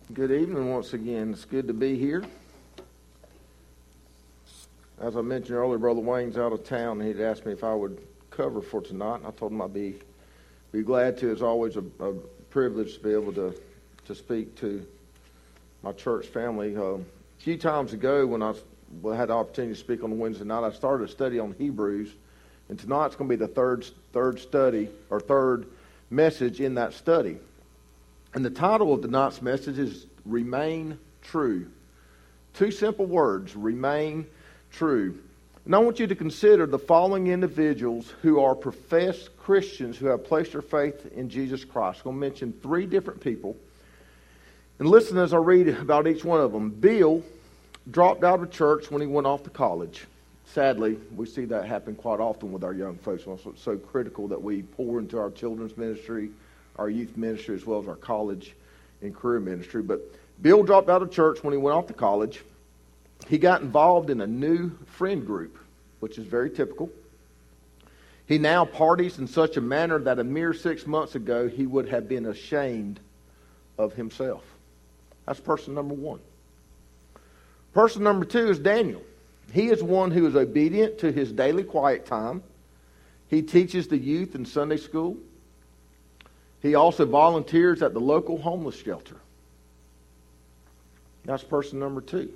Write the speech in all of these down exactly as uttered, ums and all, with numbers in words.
Good evening once again. It's good to be here. As I mentioned earlier, Brother Wayne's out of town. He'd asked me if I would cover for tonight, and I told him I'd be be glad to. It's always a, a privilege to be able to, to speak to my church family. Uh, a few times ago when I had the opportunity to speak on Wednesday night, I started a study on Hebrews, and tonight's going to be the third third study, or third message in that study. And the title of tonight's message is Remain True. Two simple words, remain true. And I want you to consider the following individuals who are professed Christians who have placed their faith in Jesus Christ. I'm going to mention three different people. And listen as I read about each one of them. Bill dropped out of church when he went off to college. Sadly, we see that happen quite often with our young folks. So it's so critical that we pour into our children's ministry, our youth ministry, as well as our college and career ministry. But Bill dropped out of church when he went off to college. He got involved in a new friend group, which is very typical. He now parties in such a manner that a mere six months ago he would have been ashamed of himself. That's person number one. Person number two is Daniel. He is one who is obedient to his daily quiet time. He teaches the youth in Sunday school. He also volunteers at the local homeless shelter. That's person number two.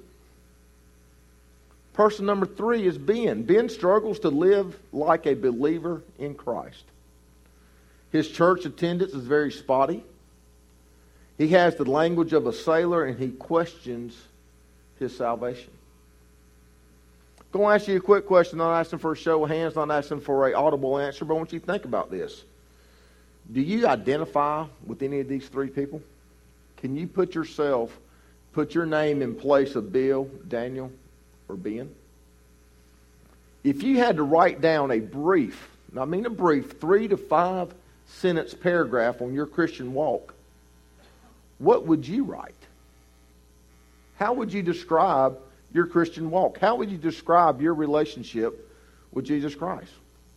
Person number three is Ben. Ben struggles to live like a believer in Christ. His church attendance is very spotty. He has the language of a sailor, and he questions his salvation. I'm going to ask you a quick question, not asking for a show of hands, not asking for an audible answer, but I want you to think about this. Do you identify with any of these three people? Can you put yourself, put your name in place of Bill, Daniel, or Ben? If you had to write down a brief, I mean a brief, three to five sentence paragraph on your Christian walk, what would you write? How would you describe your Christian walk? How would you describe your relationship with Jesus Christ?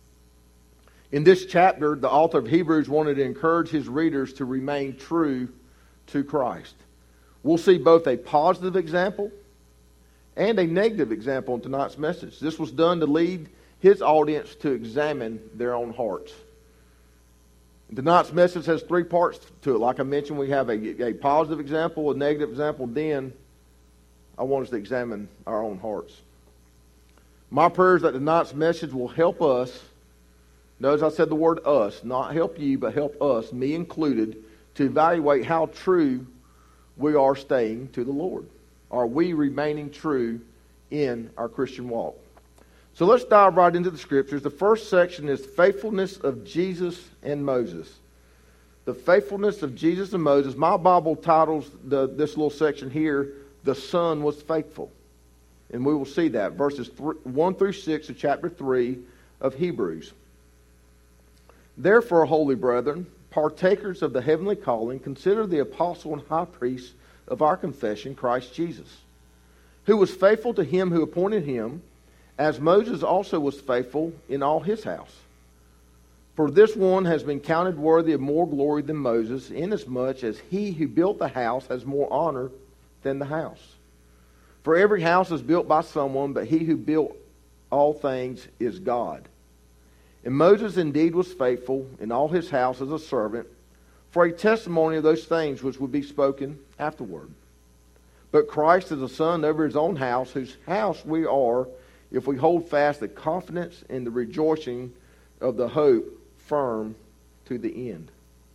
In this chapter, the author of Hebrews wanted to encourage his readers to remain true to Christ. We'll see both a positive example and a negative example in tonight's message. This was done to lead his audience to examine their own hearts. Tonight's message has three parts to it. Like I mentioned, we have a, a positive example, a negative example. Then I want us to examine our own hearts. My prayer is that tonight's message will help us. Notice I said the word us, not help you, but help us, me included, to evaluate how true we are staying to the Lord. Are we remaining true in our Christian walk? So let's dive right into the Scriptures. The first section is faithfulness of Jesus and Moses. The faithfulness of Jesus and Moses. My Bible titles the, this little section here, The Son Was Faithful. And we will see that. Verses one through six of chapter three of Hebrews. Therefore, holy brethren, partakers of the heavenly calling, consider the apostle and high priest of our confession, Christ Jesus, who was faithful to him who appointed him, as Moses also was faithful in all his house. For this one has been counted worthy of more glory than Moses, inasmuch as he who built the house has more honor than the house. For every house is built by someone, but he who built all things is God. And Moses indeed was faithful in all his house as a servant, for a testimony of those things which would be spoken afterward. But Christ is a son over his own house, whose house we are, if we hold fast the confidence and the rejoicing of the hope firm to the end.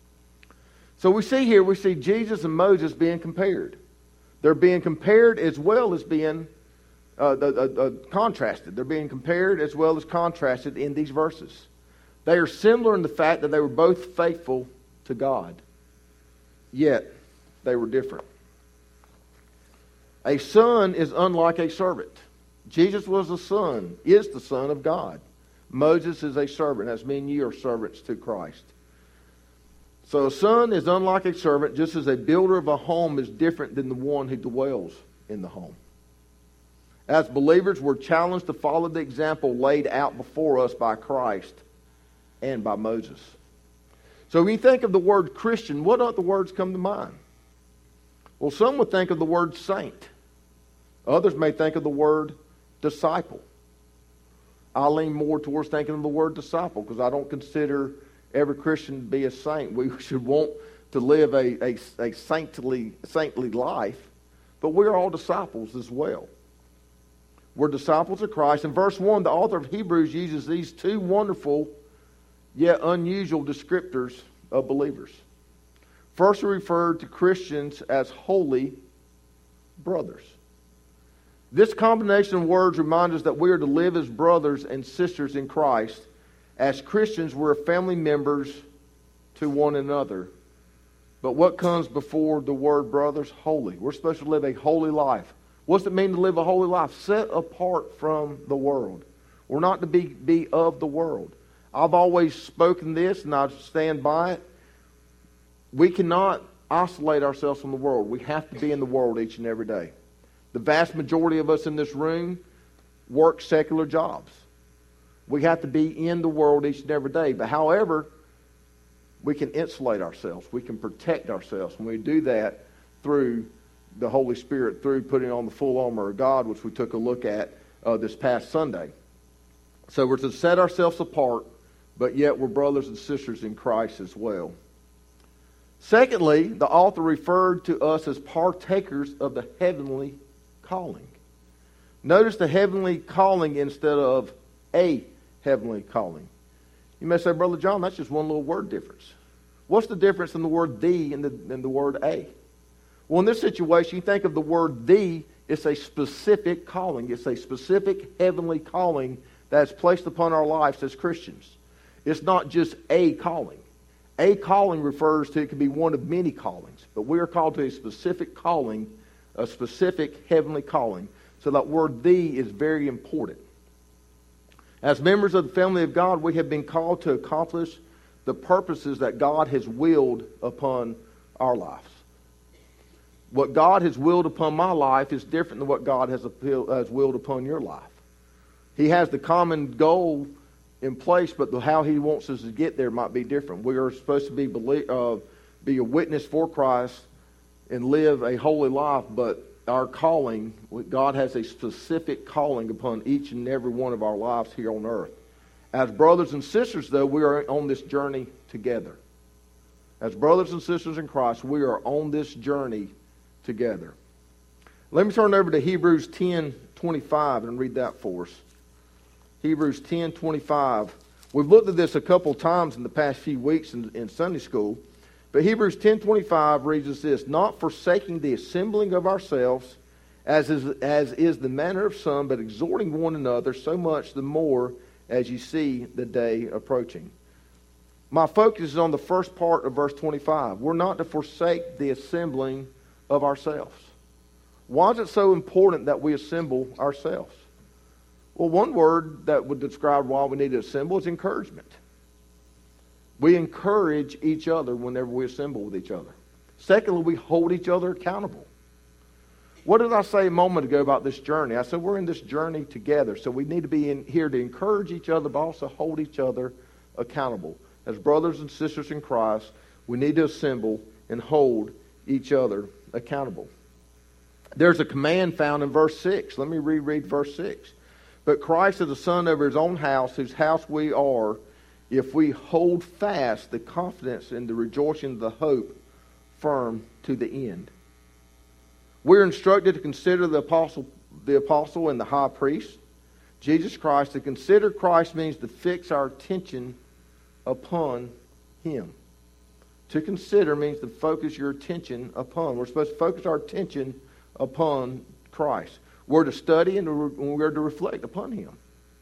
So we see here, we see Jesus and Moses being compared. They're being compared as well as being Uh, uh, uh, contrasted. They're being compared as well as contrasted in these verses. They are similar in the fact that they were both faithful to God, yet they were different. A son is unlike a servant. Jesus was the son, is the son of God. Moses is a servant. As me and you are servants to Christ. So a son is unlike a servant, just as a builder of a home is different than the one who dwells in the home. As believers, we're challenged to follow the example laid out before us by Christ and by Moses. So when you think of the word Christian, what other words come to mind? Well, some would think of the word saint. Others may think of the word disciple. I lean more towards thinking of the word disciple because I don't consider every Christian to be a saint. We should want to live a, a, a saintly, saintly life, but we're all disciples as well. We're disciples of Christ. In verse one, the author of Hebrews uses these two wonderful yet unusual descriptors of believers. First, he referred to Christians as holy brothers. This combination of words reminds us that we are to live as brothers and sisters in Christ. As Christians, we're family members to one another. But what comes before the word brothers? Holy. We're supposed to live a holy life. What's it mean to live a holy life? Set apart from the world. We're not to be, be of the world. I've always spoken this, and I stand by it. We cannot isolate ourselves from the world. We have to be in the world each and every day. The vast majority of us in this room work secular jobs. We have to be in the world each and every day. But however, we can insulate ourselves. We can protect ourselves. And we do that through the Holy Spirit, through putting on the full armor of God, which we took a look at uh, this past Sunday. So we're to set ourselves apart, but yet we're brothers and sisters in Christ as well. Secondly, the author referred to us as partakers of the heavenly calling. Notice the heavenly calling instead of a heavenly calling. You may say, Brother John, that's just one little word difference. What's the difference in the word the and the, and the word a? Well, in this situation, you think of the word the, it's a specific calling. It's a specific heavenly calling that's placed upon our lives as Christians. It's not just a calling. A calling refers to, it can be one of many callings, but we are called to a specific calling, a specific heavenly calling. So that word the is very important. As members of the family of God, we have been called to accomplish the purposes that God has willed upon our lives. What God has willed upon my life is different than what God has, appealed, has willed upon your life. He has the common goal in place, but the, how He wants us to get there might be different. We are supposed to be belie- uh, be a witness for Christ and live a holy life, but our calling, God has a specific calling upon each and every one of our lives here on earth. As brothers and sisters, though, we are on this journey together. As brothers and sisters in Christ, we are on this journey together. Let me turn over to Hebrews ten twenty-five and read that for us. Hebrews ten twenty-five. We've looked at this a couple times in the past few weeks in, in Sunday school. But Hebrews ten twenty-five reads us this: not forsaking the assembling of ourselves, as is, as is the manner of some, but exhorting one another, so much the more as you see the day approaching. My focus is on the first part of verse twenty-five. We're not to forsake the assembling of ourselves. Why is it so important that we assemble ourselves? Well, one word that would describe why we need to assemble is encouragement. We encourage each other whenever we assemble with each other. Secondly, we hold each other accountable. What did I say a moment ago about this journey? I said we're in this journey together, so we need to be in here to encourage each other, but also hold each other accountable. As brothers and sisters in Christ, we need to assemble and hold each other accountable. There's a command found in verse six. Let me reread verse six. But Christ is the Son over His own house, whose house we are, if we hold fast the confidence and the rejoicing of the hope firm to the end. We're instructed to consider the apostle, the apostle and the high priest, Jesus Christ. To consider Christ means to fix our attention upon Him. To consider means to focus your attention upon. We're supposed to focus our attention upon Christ. We're to study and we're to reflect upon Him.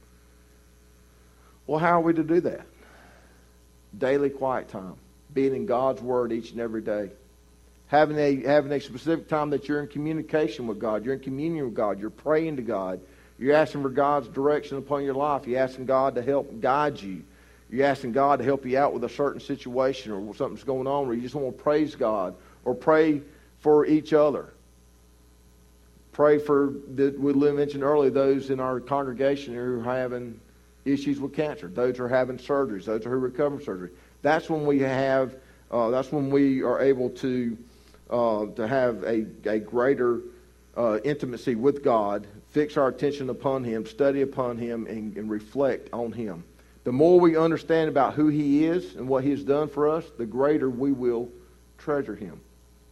Well, how are we to do that? Daily quiet time. Being in God's Word each and every day. Having a, having a specific time that you're in communication with God. You're in communion with God. You're praying to God. You're asking for God's direction upon your life. You're asking God to help guide you. You're asking God to help you out with a certain situation or something's going on where you just want to praise God or pray for each other. Pray for, we mentioned earlier, those in our congregation who are having issues with cancer. Those who are having surgeries. Those who are recovering surgery. That's when we have, uh, that's when we are able to uh, to have a, a greater uh, intimacy with God, fix our attention upon Him, study upon Him, and, and reflect on Him. The more we understand about who He is and what He has done for us, the greater we will treasure Him.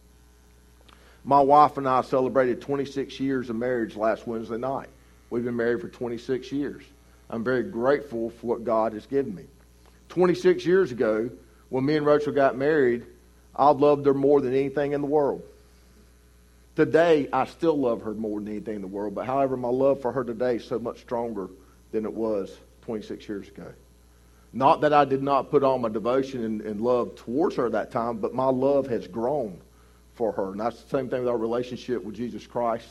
My wife and I celebrated twenty-six years of marriage last Wednesday night. We've been married for twenty-six years. I'm very grateful for what God has given me. twenty-six years ago, when me and Rachel got married, I loved her more than anything in the world. Today, I still love her more than anything in the world, but however, my love for her today is so much stronger than it was twenty-six years ago. Not that I did not put on my devotion and, and love towards her at that time, but my love has grown for her. And that's the same thing with our relationship with Jesus Christ.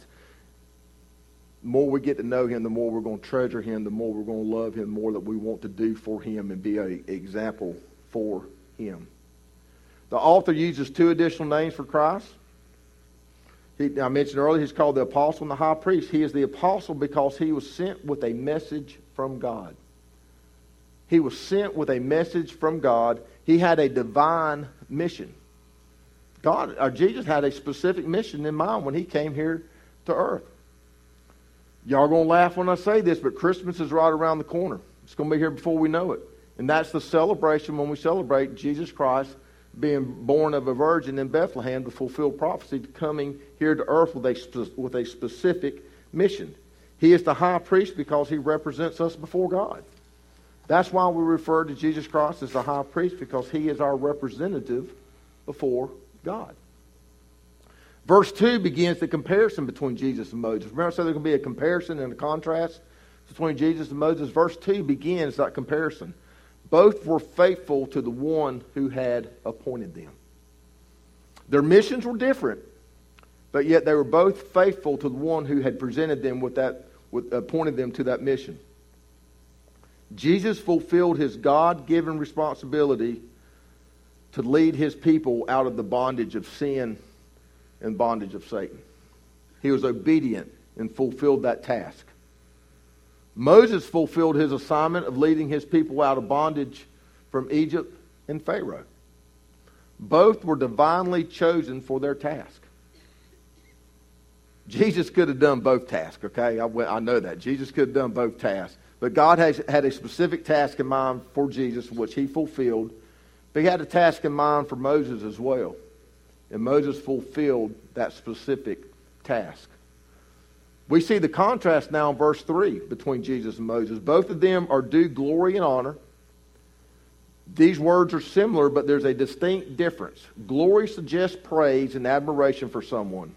The more we get to know Him, the more we're going to treasure Him, the more we're going to love Him, the more that we want to do for Him and be an example for Him. The author uses two additional names for Christ. He, I mentioned earlier, he's called the apostle and the high priest. He is the apostle because he was sent with a message from God. He was sent with a message from God. He had a divine mission. God, or Jesus had a specific mission in mind when He came here to earth. Y'all going to laugh when I say this, but Christmas is right around the corner. It's going to be here before we know it. And that's the celebration when we celebrate Jesus Christ being born of a virgin in Bethlehem to fulfill prophecy, coming here to earth with a, with a specific mission. He is the high priest because He represents us before God. That's why we refer to Jesus Christ as the high priest, because He is our representative before God. Verse two begins the comparison between Jesus and Moses. Remember I said there's going to be a comparison and a contrast between Jesus and Moses. Verse two begins that comparison. Both were faithful to the one who had appointed them. Their missions were different, but yet they were both faithful to the one who had presented them with that, with, appointed them to that mission. Jesus fulfilled His God-given responsibility to lead His people out of the bondage of sin and bondage of Satan. He was obedient and fulfilled that task. Moses fulfilled his assignment of leading his people out of bondage from Egypt and Pharaoh. Both were divinely chosen for their task. Jesus could have done both tasks, okay? I, I know that. Jesus could have done both tasks. But God has, had a specific task in mind for Jesus, which He fulfilled. But He had a task in mind for Moses as well. And Moses fulfilled that specific task. We see the contrast now in verse three between Jesus and Moses. Both of them are due glory and honor. These words are similar, but there's a distinct difference. Glory suggests praise and admiration for someone.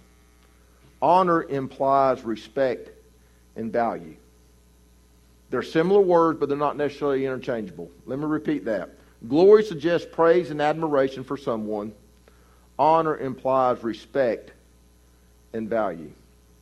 Honor implies respect and value. They're similar words, but they're not necessarily interchangeable. Let me repeat that. Glory suggests praise and admiration for someone. Honor implies respect and value.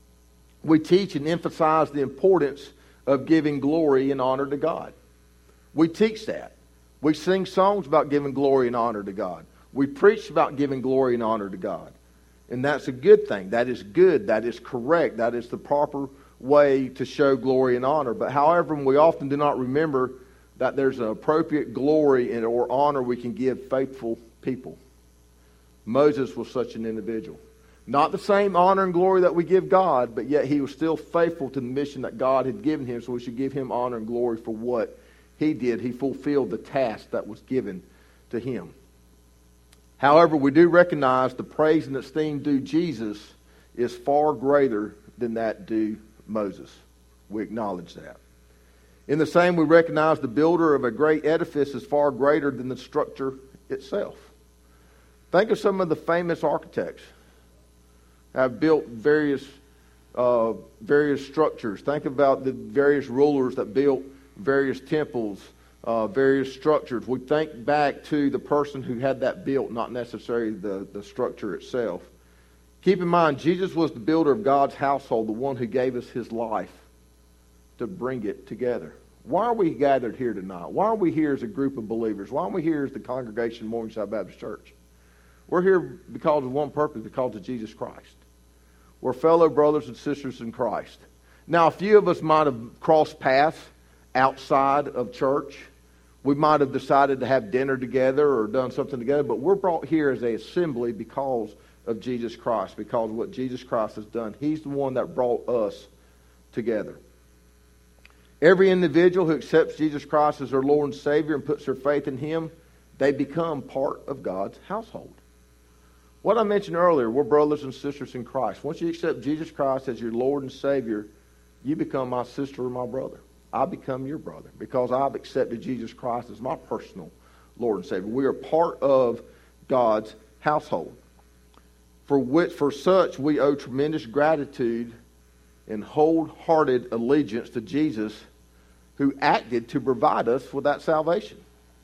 We teach and emphasize the importance of giving glory and honor to God. We teach that. We sing songs about giving glory and honor to God. We preach about giving glory and honor to God. And that's a good thing. That is good. That is correct. That is the proper way to show glory and honor. But however, we often do not remember that there's an appropriate glory and or honor we can give faithful people. Moses was such an individual. Not the same honor and glory that we give God, but yet he was still faithful to the mission that God had given him, so we should give him honor and glory for what he did. He fulfilled the task that was given to him. However, we do recognize the praise and esteem due Jesus is far greater than that due Moses. We acknowledge that. In the same, we recognize the builder of a great edifice is far greater than the structure itself. Think of some of the famous architects that have built various uh, various structures. Think about the various rulers that built various temples, uh, various structures. We think back to the person who had that built, not necessarily the, the structure itself. Keep in mind, Jesus was the builder of God's household, the one who gave us his life to bring it together. Why are we gathered here tonight? Why are we here as a group of believers? Why are we here as the congregation of Morningside Baptist Church? We're here because of one purpose, because of Jesus Christ. We're fellow brothers and sisters in Christ. Now, a few of us might have crossed paths outside of church. We might have decided to have dinner together or done something together, but we're brought here as an assembly because of Jesus Christ because of what Jesus Christ has done. He's the one that brought us together. Every individual who accepts Jesus Christ as their Lord and Savior and puts their faith in Him, they become part of God's household. What I mentioned earlier, we're brothers and sisters in Christ. Once you accept Jesus Christ as your Lord and Savior, you become my sister or my brother. I become your brother because I've accepted Jesus Christ as my personal Lord and Savior. We are part of God's household, for which, for such, we owe tremendous gratitude and wholehearted allegiance to Jesus, who acted to provide us with that salvation.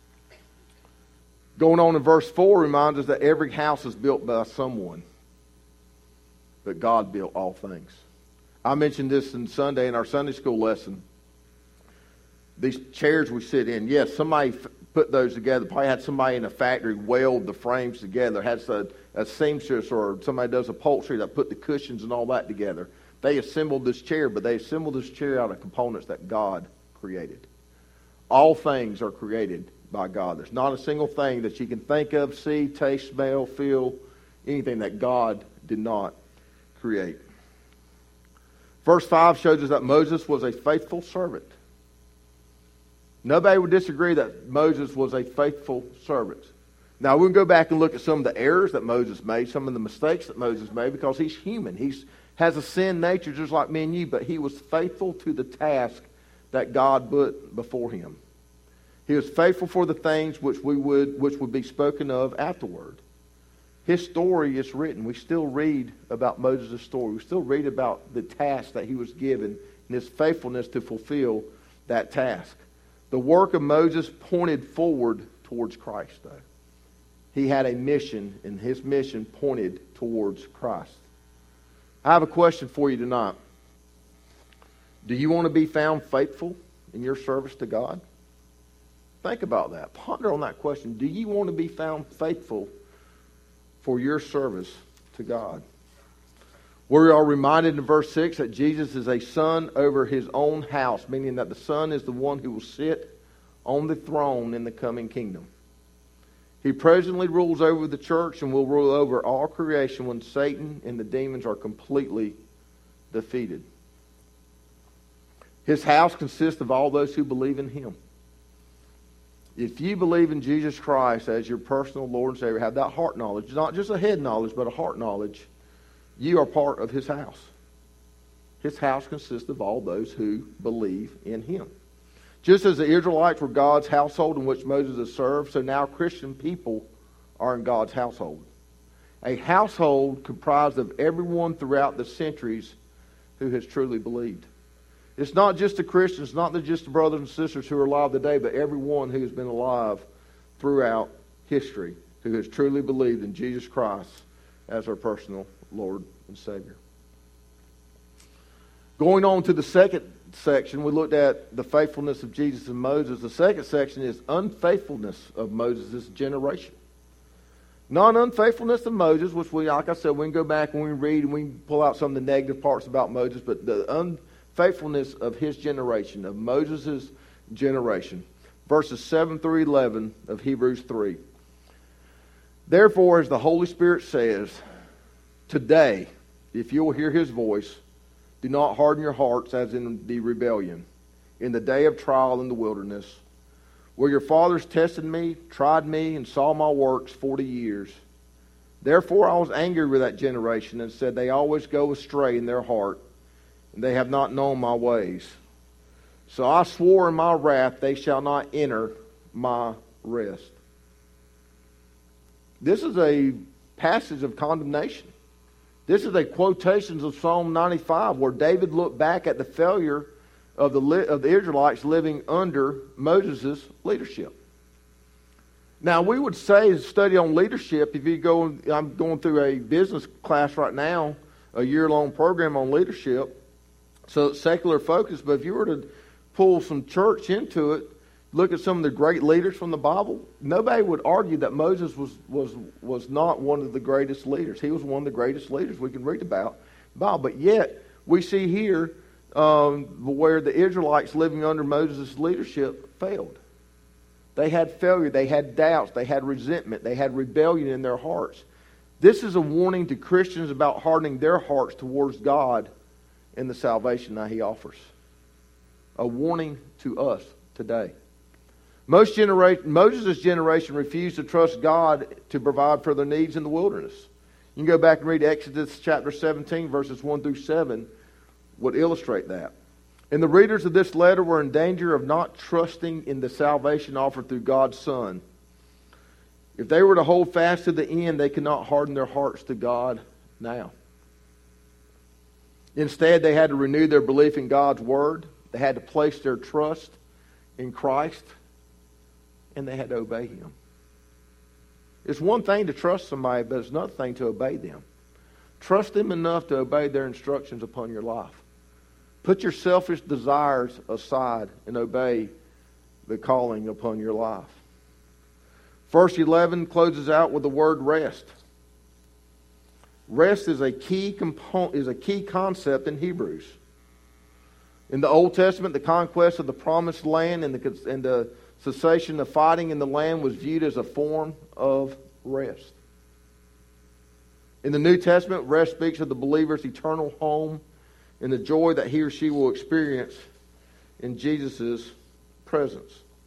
Going on in verse four reminds us that every house is built by someone, but God built all things. I mentioned this on Sunday in our Sunday school lesson. These chairs we sit in, yes, somebody put those together. Probably had somebody in a factory weld the frames together. Had a, a seamstress or somebody does upholstery that put the cushions and all that together. They assembled this chair, but they assembled this chair out of components that God created. All things are created by God. There's not a single thing that you can think of, see, taste, smell, feel, anything that God did not create. Verse five shows us that Moses was a faithful servant. Nobody would disagree that Moses was a faithful servant. Now, we can go back and look at some of the errors that Moses made, some of the mistakes that Moses made, because he's human. He has a sin nature just like me and you, but he was faithful to the task that God put before him. He was faithful for the things which we would, which would be spoken of afterward. His story is written. We still read about Moses' story. We still read about the task that he was given and his faithfulness to fulfill that task. The work of Moses pointed forward towards Christ, though. He had a mission, and his mission pointed towards Christ. I have a question for you tonight. Do you want to be found faithful in your service to God? Think about that. Ponder on that question. Do you want to be found faithful for your service to God? We are reminded in verse six that Jesus is a son over his own house, meaning that the son is the one who will sit on the throne in the coming kingdom. He presently rules over the church and will rule over all creation when Satan and the demons are completely defeated. His house consists of all those who believe in him. If you believe in Jesus Christ as your personal Lord and Savior, have that heart knowledge, not just a head knowledge, but a heart knowledge, you are part of his house. His house consists of all those who believe in him. Just as the Israelites were God's household in which Moses has served, so now Christian people are in God's household. A household comprised of everyone throughout the centuries who has truly believed. It's not just the Christians, not just the brothers and sisters who are alive today, but everyone who has been alive throughout history who has truly believed in Jesus Christ as our personal Lord and Savior. Going on to the second section, we looked at the faithfulness of Jesus and Moses. The second section is unfaithfulness of Moses' generation. Not unfaithfulness of Moses, which we, like I said, we can go back and we can read and we can pull out some of the negative parts about Moses, but the unfaithfulness of his generation, of Moses' generation. Verses seven through eleven of Hebrews three. Therefore, as the Holy Spirit says, today, if you will hear his voice, do not harden your hearts as in the rebellion, in the day of trial in the wilderness, where your fathers tested me, tried me, and saw my works forty years. Therefore I was angry with that generation and said, they always go astray in their heart, and they have not known my ways. So I swore in my wrath, they shall not enter my rest. This is a passage of condemnation. This is a quotation of Psalm ninety-five, where David looked back at the failure of the of the Israelites living under Moses' leadership. Now, we would say, a study on leadership, if you go, I'm going through a business class right now, a year-long program on leadership, so it's secular focus, but if you were to pull some church into it, look at some of the great leaders from the Bible, nobody would argue that Moses was, was, was not one of the greatest leaders. He was one of the greatest leaders we can read about in the Bible. But yet, we see here um, where the Israelites living under Moses' leadership failed. They had failure. They had doubts. They had resentment. They had rebellion in their hearts. This is a warning to Christians about hardening their hearts towards God and the salvation that He offers. A warning to us today. Most genera- Moses' generation refused to trust God to provide for their needs in the wilderness. You can go back and read Exodus chapter seventeen, verses one through seven, would illustrate that. And the readers of this letter were in danger of not trusting in the salvation offered through God's Son. If they were to hold fast to the end, they could not harden their hearts to God now. Instead, they had to renew their belief in God's Word. They had to place their trust in Christ. And they had to obey Him. It's one thing to trust somebody, but it's another thing to obey them. Trust them enough to obey their instructions upon your life. Put your selfish desires aside and obey the calling upon your life. Verse eleven closes out with the word rest. Rest is a key component, is a key concept in Hebrews. In the Old Testament, the conquest of the promised land and the, and the cessation of fighting in the land was viewed as a form of rest. In the New Testament, rest speaks of the believer's eternal home and the joy that he or she will experience in Jesus' presence.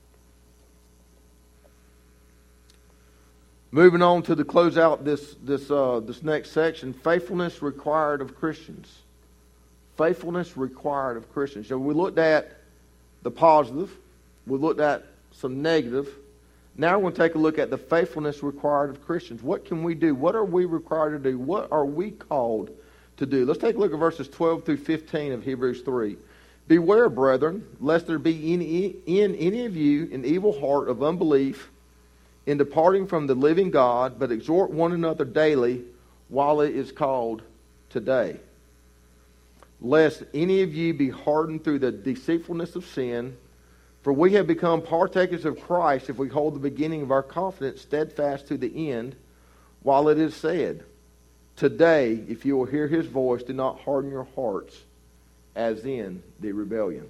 Moving on to the close out this this uh, this next section, faithfulness required of Christians. Faithfulness required of Christians. So we looked at the positive, we looked at some negative. Now we're going to take a look at the faithfulness required of Christians. What can we do? What are we required to do? What are we called to do? Let's take a look at verses twelve through fifteen of Hebrews three. Beware, brethren, lest there be in, in any of you an evil heart of unbelief in departing from the living God, but exhort one another daily while it is called today. Lest any of you be hardened through the deceitfulness of sin, for we have become partakers of Christ if we hold the beginning of our confidence steadfast to the end, while it is said, today, if you will hear His voice, do not harden your hearts as in the rebellion.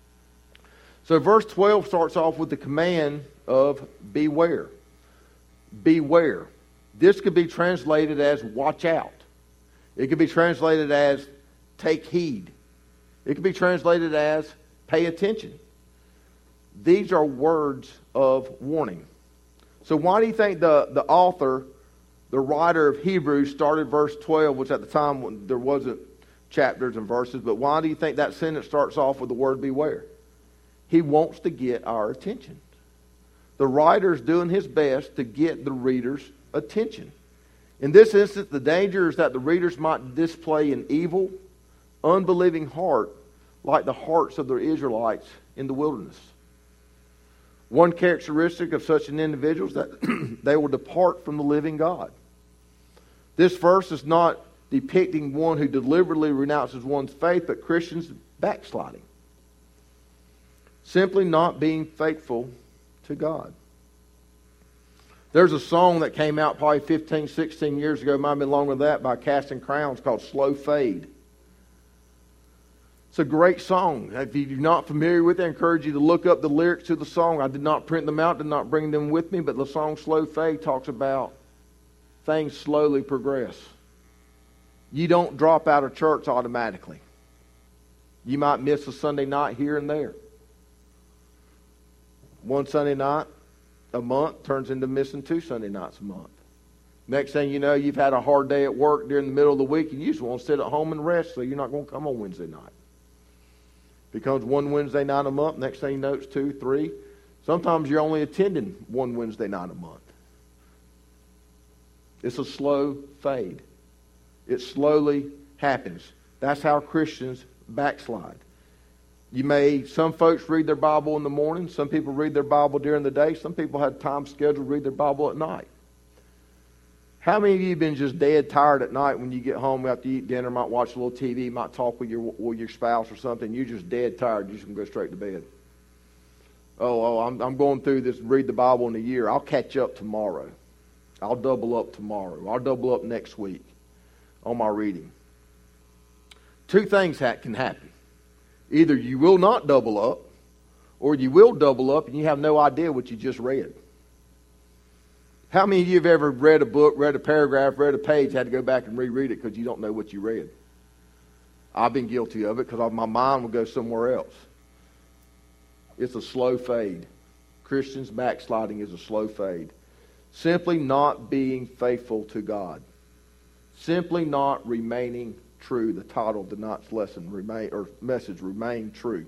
So verse twelve starts off with the command of beware. Beware. This could be translated as watch out. It could be translated as take heed. It could be translated as pay attention. These are words of warning. So why do you think the, the author, the writer of Hebrews, started verse twelve, which at the time when there wasn't chapters and verses, but why do you think that sentence starts off with the word beware? He wants to get our attention. The writer's doing his best to get the reader's attention. In this instance, the danger is that the readers might display an evil, unbelieving heart like the hearts of the Israelites in the wilderness. One characteristic of such an individual is that they will depart from the living God. This verse is not depicting one who deliberately renounces one's faith, but Christians backsliding. Simply not being faithful to God. There's a song that came out probably fifteen, sixteen years ago, might have been longer than that, by Casting Crowns called Slow Fade. It's a great song. If you're not familiar with it, I encourage you to look up the lyrics to the song. I did not print them out, did not bring them with me, but the song Slow Fade talks about things slowly progress. You don't drop out of church automatically. You might miss a Sunday night here and there. One Sunday night a month turns into missing two Sunday nights a month. Next thing you know, you've had a hard day at work during the middle of the week and you just want to sit at home and rest, so you're not going to come on Wednesday night. Becomes one Wednesday night a month. Next thing you know, it's two, three. Sometimes you're only attending one Wednesday night a month. It's a slow fade. It slowly happens. That's how Christians backslide. You may, some folks read their Bible in the morning. Some people read their Bible during the day. Some people have time scheduled to read their Bible at night. How many of you have been just dead tired at night when you get home after you eat dinner, might watch a little T V, might talk with your with your spouse or something, you're just dead tired, you're just going to go straight to bed? Oh, oh I'm, I'm going through this, read the Bible in a year. I'll catch up tomorrow. I'll double up tomorrow. I'll double up next week on my reading. Two things ha- can happen. Either you will not double up, or you will double up and you have no idea what you just read. How many of you have ever read a book, read a paragraph, read a page, had to go back and reread it because you don't know what you read? I've been guilty of it because my mind will go somewhere else. It's a slow fade. Christians backsliding is a slow fade. Simply not being faithful to God. Simply not remaining true. The title of tonight's lesson, remain, or message, Remain True.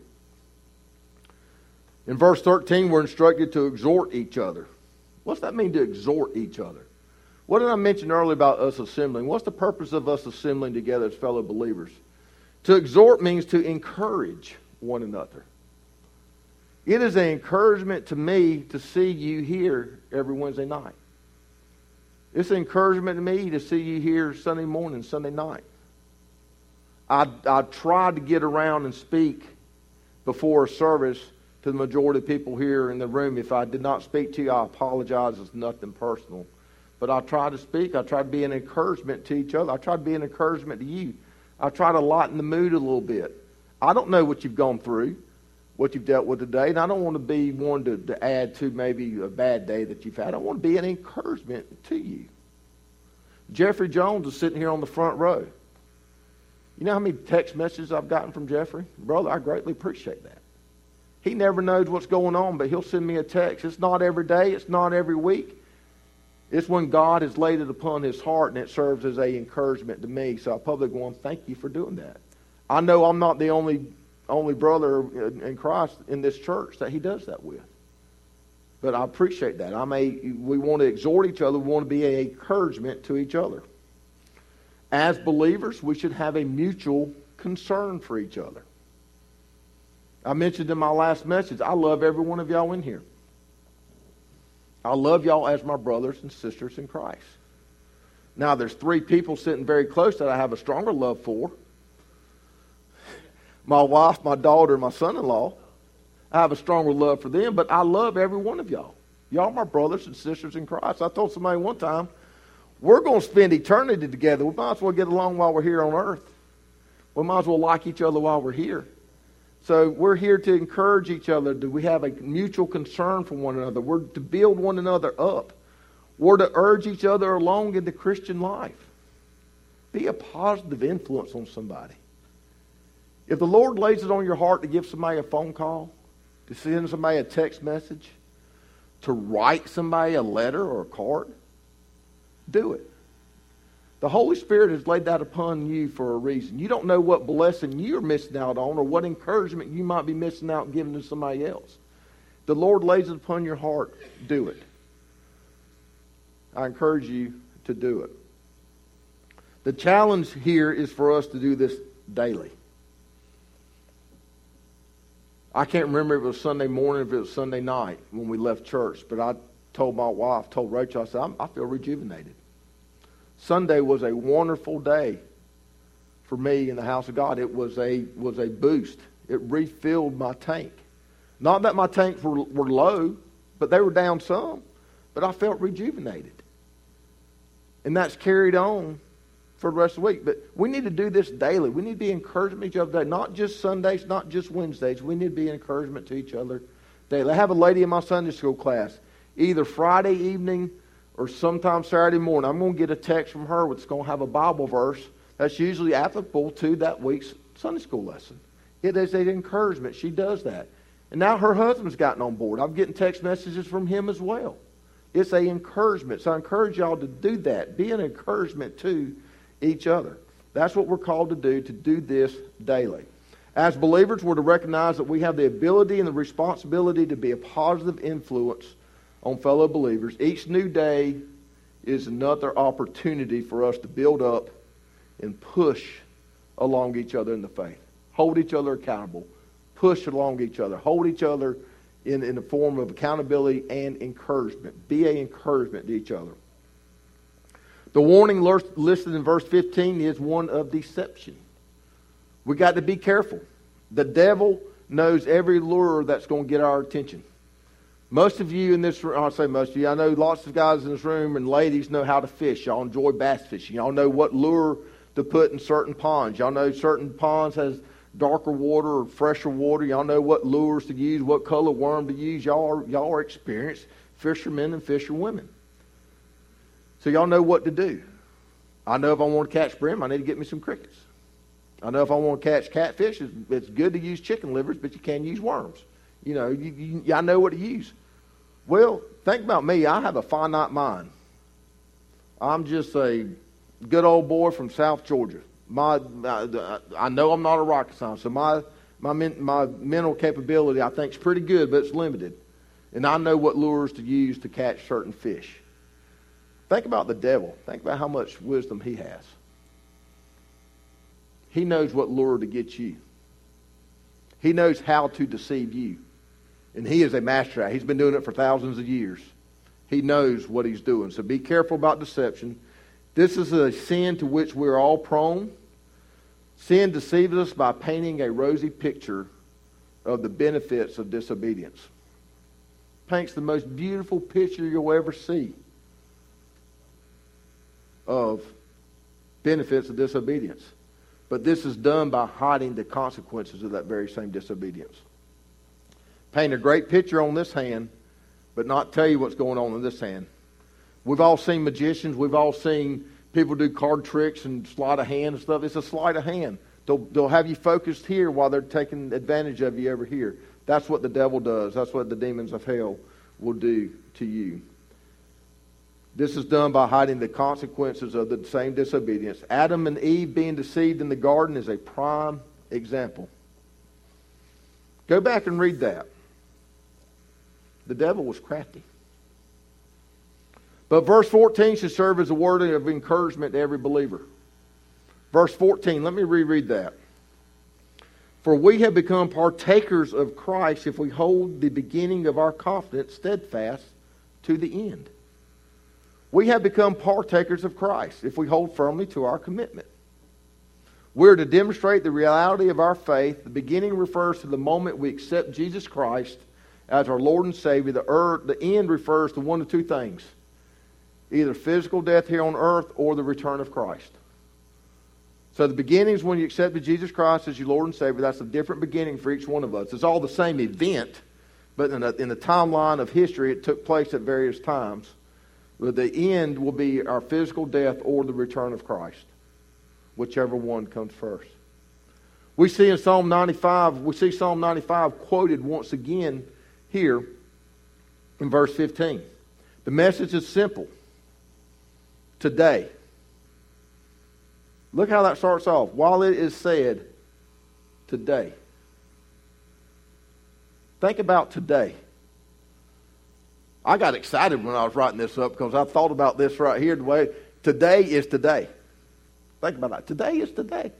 In verse thirteen, we're instructed to exhort each other. What's that mean, to exhort each other? What did I mention earlier about us assembling? What's the purpose of us assembling together as fellow believers? To exhort means to encourage one another. It is an encouragement to me to see you here every Wednesday night. It's an encouragement to me to see you here Sunday morning, Sunday night. I, I try to get around and speak before a service to the majority of people here in the room. If I did not speak to you, I apologize. It's nothing personal. But I try to speak. I try to be an encouragement to each other. I try to be an encouragement to you. I try to lighten the mood a little bit. I don't know what you've gone through, what you've dealt with today, and I don't want to be one to, to add to maybe a bad day that you've had. I want to be an encouragement to you. Jeffrey Jones is sitting here on the front row. You know how many text messages I've gotten from Jeffrey? Brother, I greatly appreciate that. He never knows what's going on, but he'll send me a text. It's not every day. It's not every week. It's when God has laid it upon his heart, and it serves as an encouragement to me. So I publicly want to thank you for doing that. I know I'm not the only only brother in Christ in this church that he does that with. But I appreciate that. I may, we want to exhort each other. We want to be an encouragement to each other. As believers, we should have a mutual concern for each other. I mentioned in my last message, I love every one of y'all in here. I love y'all as my brothers and sisters in Christ. Now, there's three people sitting very close that I have a stronger love for. My wife, my daughter, and my son-in-law. I have a stronger love for them, but I love every one of y'all. Y'all are my brothers and sisters in Christ. I told somebody one time, we're going to spend eternity together. We might as well get along while we're here on earth. We might as well like each other while we're here. So we're here to encourage each other. Do we have a mutual concern for one another? We're to build one another up. We're to urge each other along in the Christian life. Be a positive influence on somebody. If the Lord lays it on your heart to give somebody a phone call, to send somebody a text message, to write somebody a letter or a card, do it. The Holy Spirit has laid that upon you for a reason. You don't know what blessing you're missing out on or what encouragement you might be missing out giving to somebody else. The Lord lays it upon your heart, do it. I encourage you to do it. The challenge here is for us to do this daily. I can't remember if it was Sunday morning, if it was Sunday night when we left church, but I told my wife, told Rachel, I said, I'm, I feel rejuvenated. Sunday was a wonderful day for me in the house of God. It was a was a boost. It refilled my tank. Not that my tanks were, were low, but they were down some. But I felt rejuvenated. And that's carried on for the rest of the week. But we need to do this daily. We need to be encouraging each other, not just Sundays, not just Wednesdays. We need to be an encouragement to each other daily. I have a lady in my Sunday school class, either Friday evening or sometime Saturday morning. I'm going to get a text from her that's going to have a Bible verse that's usually applicable to that week's Sunday school lesson. It is an encouragement. She does that. And now her husband's gotten on board. I'm getting text messages from him as well. It's an encouragement. So I encourage y'all to do that. Be an encouragement to each other. That's what we're called to do, to do this daily. As believers, we're to recognize that we have the ability and the responsibility to be a positive influence on fellow believers. Each new day is another opportunity for us to build up and push along each other in the faith. Hold each other accountable. Push along each other. Hold each other in, in the form of accountability and encouragement. Be an encouragement to each other. The warning listed in verse fifteen is one of deception. We got to be careful. The devil knows every lure that's going to get our attention. Most of you in this room, I'll say most of you, I know lots of guys in this room and ladies know how to fish. Y'all enjoy bass fishing. Y'all know what lure to put in certain ponds. Y'all know certain ponds has darker water or fresher water. Y'all know what lures to use, what color worm to use. Y'all are, y'all are experienced fishermen and fisherwomen. So y'all know what to do. I know if I want to catch brim, I need to get me some crickets. I know if I want to catch catfish, it's, it's good to use chicken livers, but you can use worms. You know, you, you, I know what to use. Well, think about me. I have a finite mind. I'm just a good old boy from South Georgia. My, I, I know I'm not a rocket scientist, so my my men, my mental capability, I think, is pretty good, but it's limited. And I know what lures to use to catch certain fish. Think about the devil. Think about how much wisdom he has. He knows what lure to get you. He knows how to deceive you. And he is a master at it. He's been doing it for thousands of years. He knows what he's doing. So be careful about deception. This is a sin to which we're all prone. Sin deceives us by painting a rosy picture of the benefits of disobedience. Paints the most beautiful picture you'll ever see of benefits of disobedience. But this is done by hiding the consequences of that very same disobedience. Paint a great picture on this hand, but not tell you what's going on in this hand. We've all seen magicians. We've all seen people do card tricks and sleight of hand and stuff. It's a sleight of hand. They'll, they'll have you focused here while they're taking advantage of you over here. That's what the devil does. That's what the demons of hell will do to you. This is done by hiding the consequences of the same disobedience. Adam and Eve being deceived in the garden is a prime example. Go back and read that. The devil was crafty. But verse fourteen should serve as a word of encouragement to every believer. Verse fourteen, let me reread that. For we have become partakers of Christ if we hold the beginning of our confidence steadfast to the end. We have become partakers of Christ if we hold firmly to our commitment. We're to demonstrate the reality of our faith. The beginning refers to the moment we accept Jesus Christ as our Lord and Savior. The, earth, the end refers to one of two things. Either physical death here on earth or the return of Christ. So the beginning is when you accepted Jesus Christ as your Lord and Savior. That's a different beginning for each one of us. It's all the same event, but in, a, in the timeline of history, it took place at various times. But the end will be our physical death or the return of Christ, whichever one comes first. We see in Psalm ninety-five, we see Psalm ninety-five quoted once again here in verse fifteen. The message is simple. Today. Look how that starts off. While it is said, today. Think about today. I got excited when I was writing this up because I thought about this right here. The way today is today. Think about that. Today is today.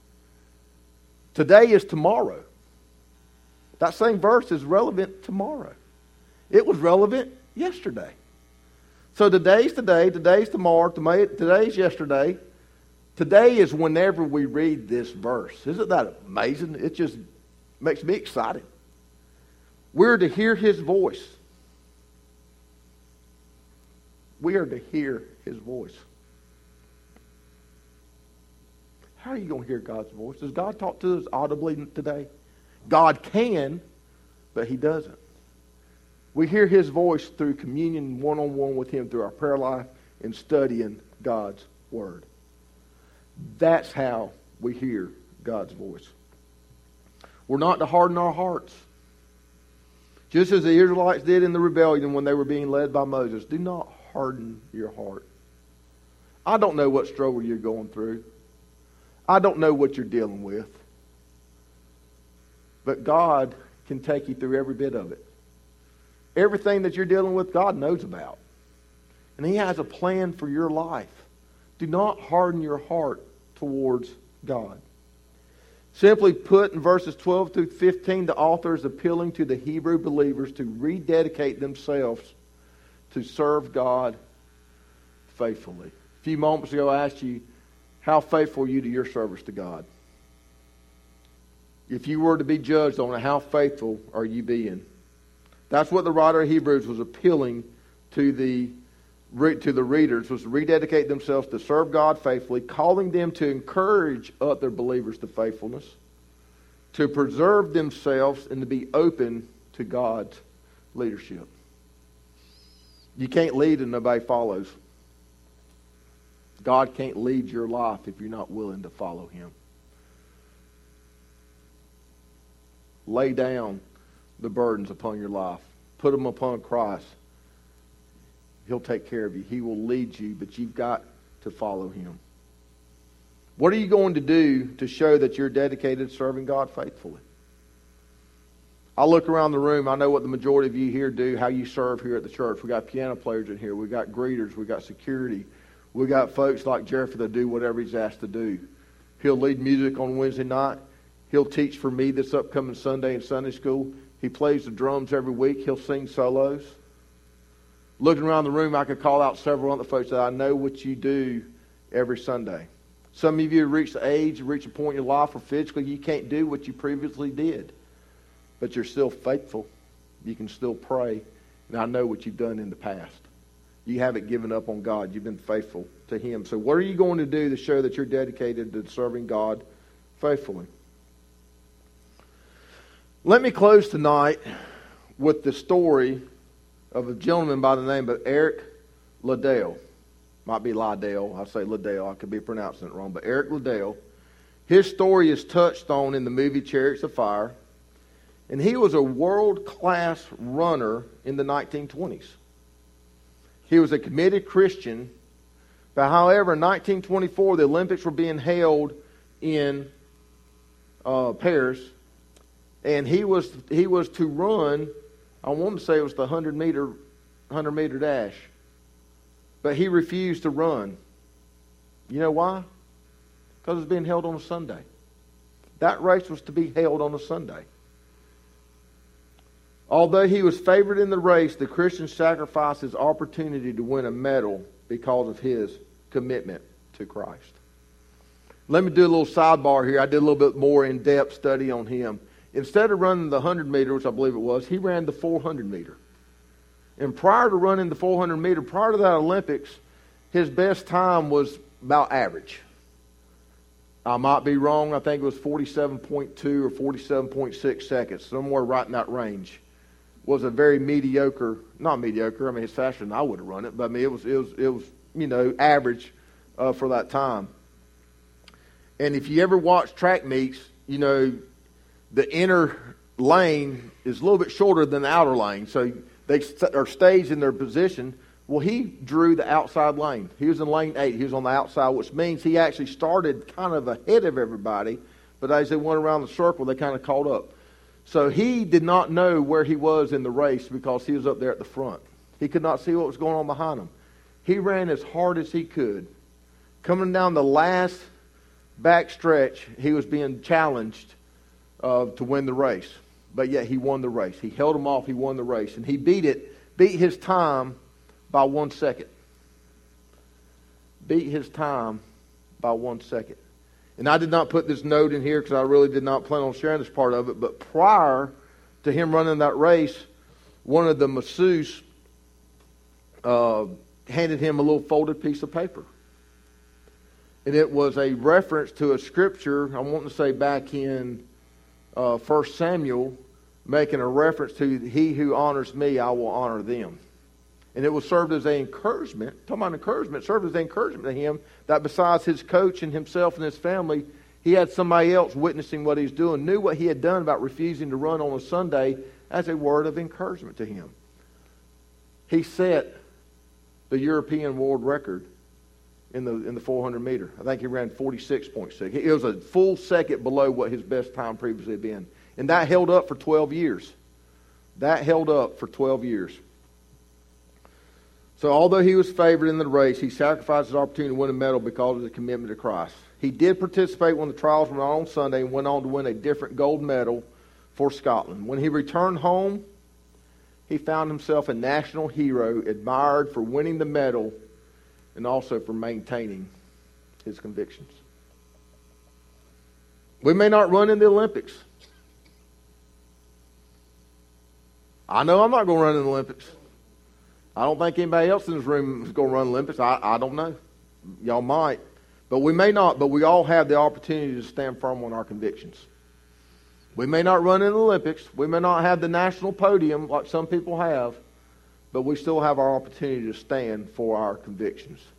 Today is tomorrow. That same verse is relevant tomorrow. It was relevant yesterday. So today's today, today's tomorrow, today's yesterday. Today is whenever we read this verse. Isn't that amazing? It just makes me excited. We're to hear His voice. We are to hear His voice. How are you going to hear God's voice? Does God talk to us audibly today? God can, but He doesn't. We hear His voice through communion one-on-one with Him, through our prayer life and studying God's Word. That's how we hear God's voice. We're not to harden our hearts. Just as the Israelites did in the rebellion when they were being led by Moses. Do not harden your heart. I don't know what struggle you're going through. I don't know what you're dealing with. But God can take you through every bit of it. Everything that you're dealing with, God knows about. And He has a plan for your life. Do not harden your heart towards God. Simply put, in verses twelve through fifteen, the author is appealing to the Hebrew believers to rededicate themselves to serve God faithfully. A few moments ago I asked you, how faithful are you to your service to God? If you were to be judged on it, how faithful are you being? That's what the writer of Hebrews was appealing to the to the readers, was to rededicate themselves to serve God faithfully, calling them to encourage other believers to faithfulness, to preserve themselves, and to be open to God's leadership. You can't lead and nobody follows. God can't lead your life if you're not willing to follow Him. Lay down the burdens upon your life. Put them upon Christ. He'll take care of you. He will lead you, but you've got to follow Him. What are you going to do to show that you're dedicated to serving God faithfully? I look around the room. I know what the majority of you here do, how you serve here at the church. We got piano players in here. We got greeters. We got security. We got folks like Jeffrey that do whatever he's asked to do. He'll lead music on Wednesday night. He'll teach for me this upcoming Sunday in Sunday school. He plays the drums every week. He'll sing solos. Looking around the room, I could call out several other folks that I know what you do every Sunday. Some of you have reached the age, reached a point in your life where physically you can't do what you previously did. But you're still faithful. You can still pray. And I know what you've done in the past. You haven't given up on God. You've been faithful to Him. So what are you going to do to show that you're dedicated to serving God faithfully? Let me close tonight with the story of a gentleman by the name of Eric Liddell. Might be Liddell. I say Liddell. I could be pronouncing it wrong. But Eric Liddell. His story is touched on in the movie Chariots of Fire. And he was a world-class runner in the nineteen twenties. He was a committed Christian. But however, in nineteen twenty-four, the Olympics were being held in uh, Paris. And he was he was to run, I want to say it was the one hundred meter, one hundred meter dash. But he refused to run. You know why? Because it was being held on a Sunday. That race was to be held on a Sunday. Although he was favored in the race, the Christian sacrificed his opportunity to win a medal because of his commitment to Christ. Let me do a little sidebar here. I did a little bit more in-depth study on him. Instead of running the one hundred meter, which I believe it was, he ran the four hundred meter. And prior to running the four hundred meter, prior to that Olympics, his best time was about average. I might be wrong. I think it was forty-seven point two or forty-seven point six seconds, somewhere right in that range. Was a very mediocre, not mediocre. I mean, it's faster than I would have run it, but I mean, it was it was it was you know average uh, for that time. And if you ever watch track meets, you know the inner lane is a little bit shorter than the outer lane, so they are staged in their position. Well, he drew the outside lane. He was in lane eight. He was on the outside, which means he actually started kind of ahead of everybody. But as they went around the circle, they kind of caught up. So he did not know where he was in the race because he was up there at the front. He could not see what was going on behind him. He ran as hard as he could. Coming down the last back stretch, he was being challenged uh, to win the race. But yet he won the race. He held him off. He won the race. And he beat it, beat his time by one second. Beat his time by one second. And I did not put this note in here because I really did not plan on sharing this part of it. But prior to him running that race, one of the masseuse uh, handed him a little folded piece of paper. And it was a reference to a scripture, I want to say back in uh, First Samuel, making a reference to he who honors me, I will honor them. And it was served as an encouragement, talking about encouragement, served as an encouragement to him that besides his coach and himself and his family, he had somebody else witnessing what he's doing, knew what he had done about refusing to run on a Sunday as a word of encouragement to him. He set the European world record in the in the four hundred meter. I think he ran forty-six point six. It was a full second below what his best time previously had been. And that held up for twelve years. That held up for twelve years. So although he was favored in the race, he sacrificed his opportunity to win a medal because of his commitment to Christ. He did participate when the trials were on Sunday and went on to win a different gold medal for Scotland. When he returned home, he found himself a national hero, admired for winning the medal and also for maintaining his convictions. We may not run in the Olympics. I know I'm not going to run in the Olympics. I don't think anybody else in this room is going to run Olympics. I, I don't know. Y'all might. But we may not. But we all have the opportunity to stand firm on our convictions. We may not run in the Olympics. We may not have the national podium like some people have. But we still have our opportunity to stand for our convictions.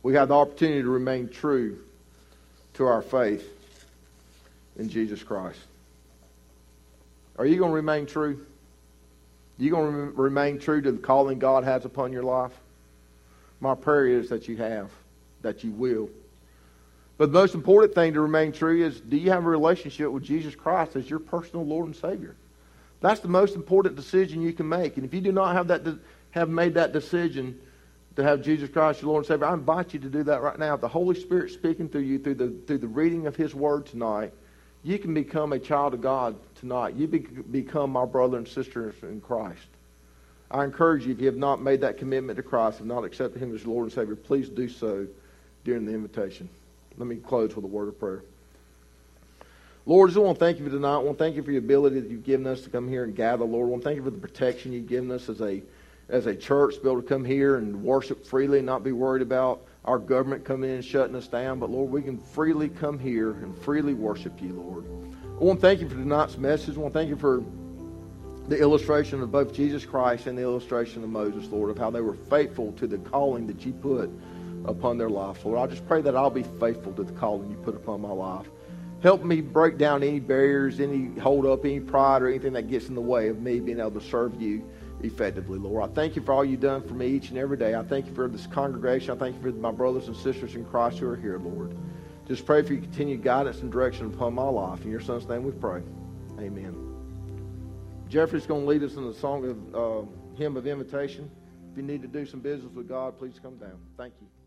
we have the opportunity to remain true to our faith in Jesus Christ. Are you going to remain true? Are you going to re- remain true to the calling God has upon your life? My prayer is that you have, that you will. But the most important thing to remain true is, do you have a relationship with Jesus Christ as your personal Lord and Savior? That's the most important decision you can make. And if you do not have that, have made that decision to have Jesus Christ your Lord and Savior, I invite you to do that right now. If the Holy Spirit speaking through you through the through the reading of His Word tonight, you can become a child of God tonight. You be, become my brother and sister in Christ. I encourage you, if you have not made that commitment to Christ, have not accepted Him as your Lord and Savior, please do so during the invitation. Let me close with a word of prayer. Lord, I just want to thank you for tonight. I want to thank you for your ability that you've given us to come here and gather. Lord, I want to thank you for the protection you've given us as a as a church to be able to come here and worship freely and not be worried about our government coming in and shutting us down. But, Lord, we can freely come here and freely worship you, Lord. I want to thank you for tonight's message. I want to thank you for the illustration of both Jesus Christ and the illustration of Moses, Lord, of how they were faithful to the calling that you put upon their life. Lord, I just pray that I'll be faithful to the calling you put upon my life. Help me break down any barriers, any hold up, any pride, or anything that gets in the way of me being able to serve you effectively, Lord. I thank you for all you've done for me each and every day. I thank you for this congregation. I thank you for my brothers and sisters in Christ who are here, Lord. Just pray for your continued guidance and direction upon my life. In your Son's name we pray. Amen. Jeffrey's going to lead us in the song of uh, hymn of invitation. If you need to do some business with God, please come down. Thank you.